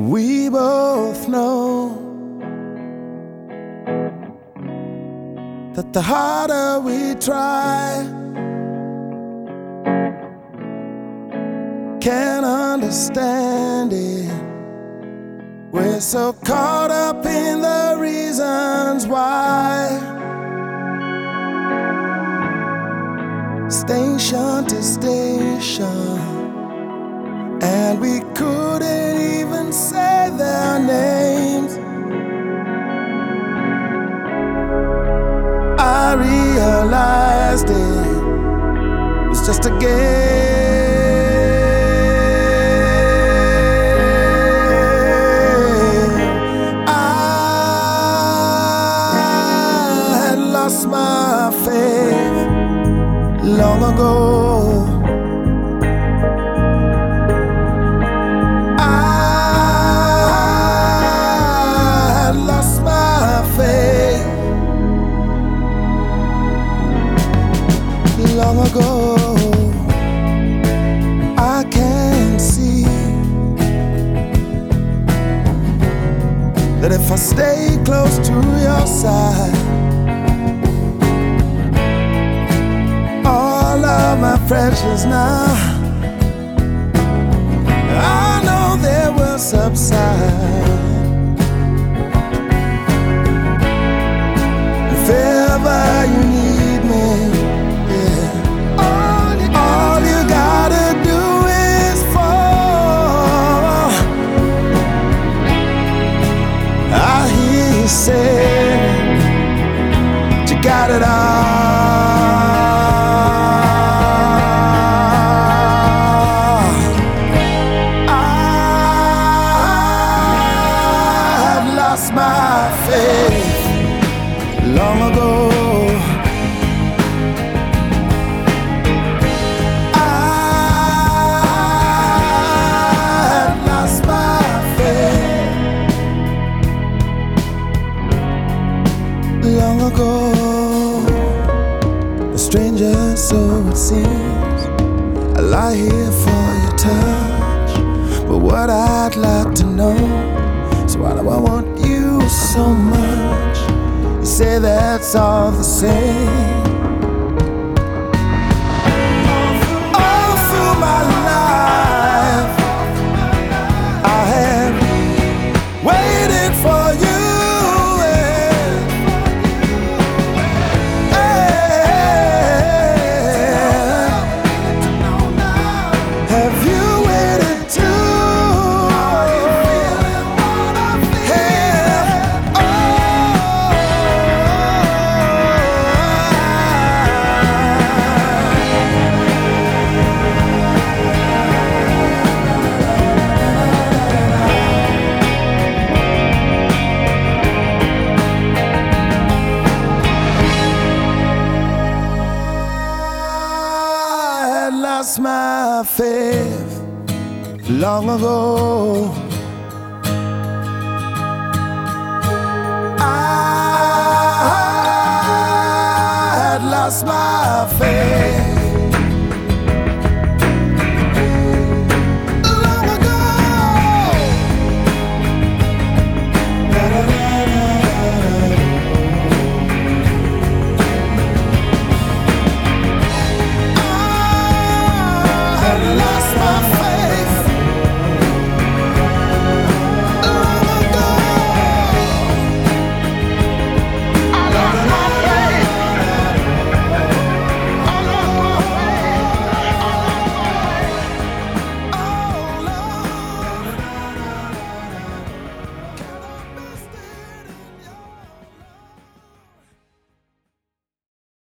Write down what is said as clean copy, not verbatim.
We both know that the harder we try, can't understand it. We're so caught up in the reasons why, station to station, and we couldn't even say their names. I realized it was just a game. I had lost my faith long ago. Long ago, I can see that if I stay close to your side, all of my pressures now, I know they will subside. If ever you need me, say you got it all. I had lost my faith long ago. Long ago, a stranger, so it seems. I lie here for your touch, but what I'd like to know is why do I want you so much? You say that's all the same. All through my life, I have waited for you. Lost my faith long ago.